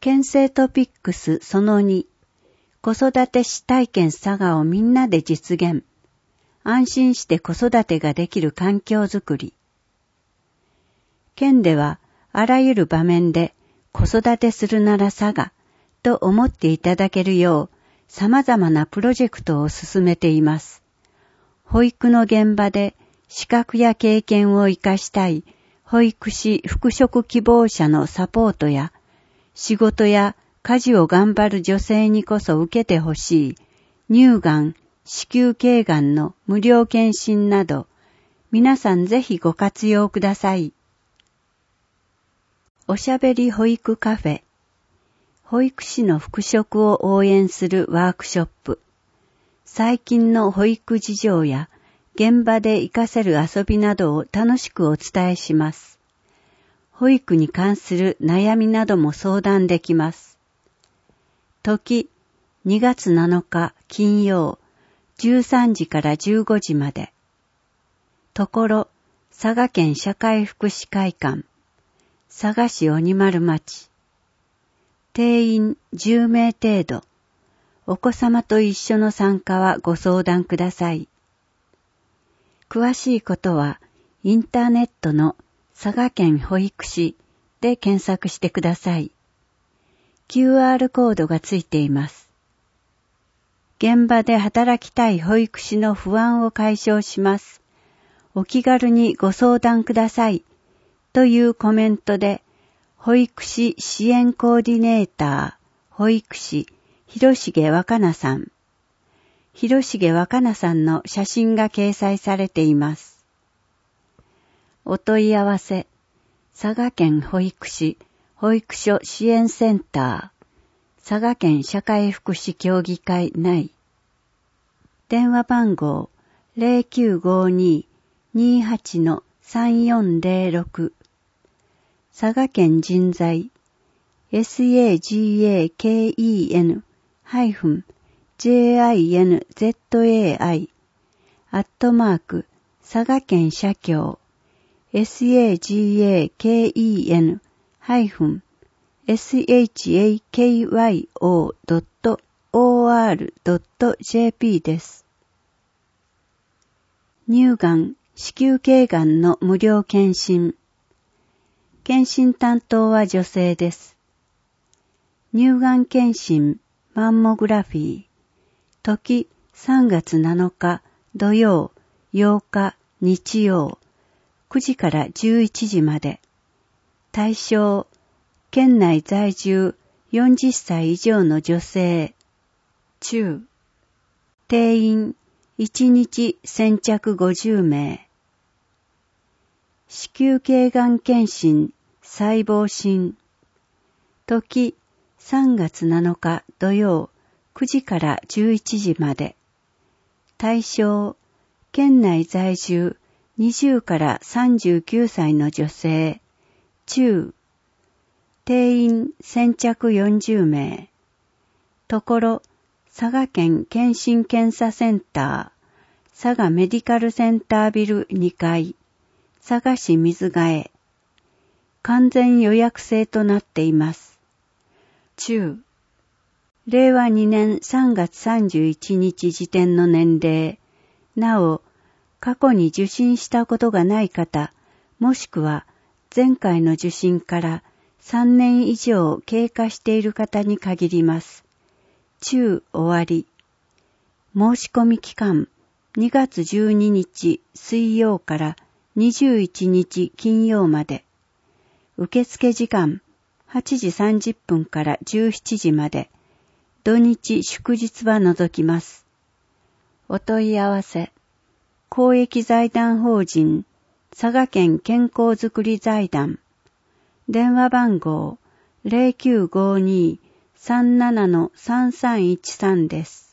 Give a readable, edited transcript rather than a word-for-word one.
県政トピックスその2、子育てし体験佐賀をみんなで実現。安心して子育てができる環境づくり。県ではあらゆる場面で子育てするなら佐賀と思っていただけるよう様々なプロジェクトを進めています。保育の現場で資格や経験を生かしたい保育士・復職希望者のサポートや仕事や家事を頑張る女性にこそ受けてほしい乳がん、子宮頸がんの無料検診など皆さんぜひご活用ください。おしゃべり保育カフェ、保育士の復職を応援するワークショップ、最近の保育事情や現場で活かせる遊びなどを楽しくお伝えします。保育に関する悩みなども相談できます。時、2月7日金曜、13時から15時まで。ところ、佐賀県社会福祉会館、佐賀市鬼丸町。定員10名程度。お子様と一緒の参加はご相談ください。詳しいことは、インターネットの佐賀県保育士で検索してください。QR コードがついています。現場で働きたい保育士の不安を解消します。お気軽にご相談ください。というコメントで、保育士支援コーディネーター、保育士、広重若菜さん。広重若菜さんの写真が掲載されています。お問い合わせ、佐賀県保育士保育所支援センター、佐賀県社会福祉協議会内。電話番号 0952-28-3406。佐賀県人材 SAGAKEN-JINZAI 佐賀県社協 SAGAKEN-shakyo.or.jp です。乳がん、子宮頸がんの無料検診。検診担当は女性です。乳がん検診、マンモグラフィー。時3月7日土曜、8日日曜、9時から11時まで。対象、県内在住40歳以上の女性。中。定員、1日先着50名。子宮頸がん検診、細胞診。時、3月7日土曜、9時から11時まで。対象、県内在住20から39歳の女性。中。定員先着40名。ところ、佐賀県検診検査センター、佐賀メディカルセンタービル2階、佐賀市水ヶ江。完全予約制となっています。中。令和2年3月31日時点の年齢。なお、過去に受診したことがない方、もしくは前回の受診から3年以上経過している方に限ります。中終わり。申し込み期間2月12日水曜から21日金曜まで。受付時間8時30分から17時まで。土日祝日は除きます。お問い合わせ。公益財団法人佐賀県健康づくり財団。電話番号 0952-37-3313 です。